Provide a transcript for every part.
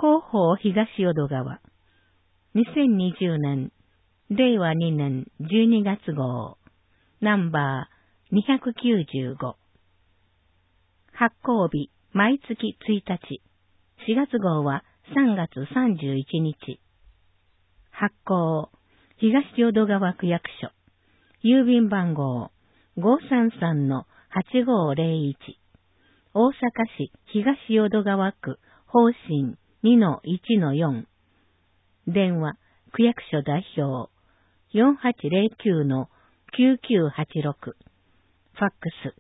広報東淀川。2020年、令和2年12月号。ナンバー295。発行日、毎月1日。4月号は3月31日。発行、東淀川区役所。郵便番号 533-8501。大阪市東淀川区方針 2-1-4。電話、区役所代表 4809-9986。ファックス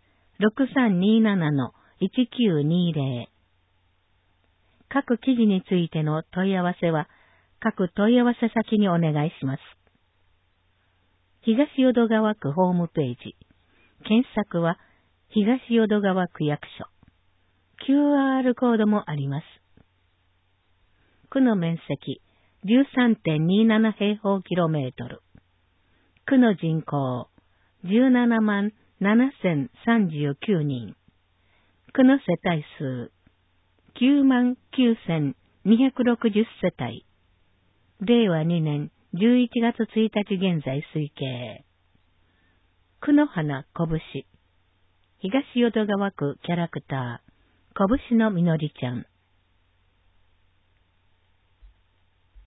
6327-1920。各記事についての問い合わせは、各問い合わせ先にお願いします。東淀川区ホームページ。検索は、東淀川区役所。QR コードもあります。区の面積、13.27 平方キロメートル。区の人口、17万7039人。区の世帯数、9万9260世帯。令和2年11月1日現在推計。区の花拳。東淀川区キャラクター、拳のみのりちゃん。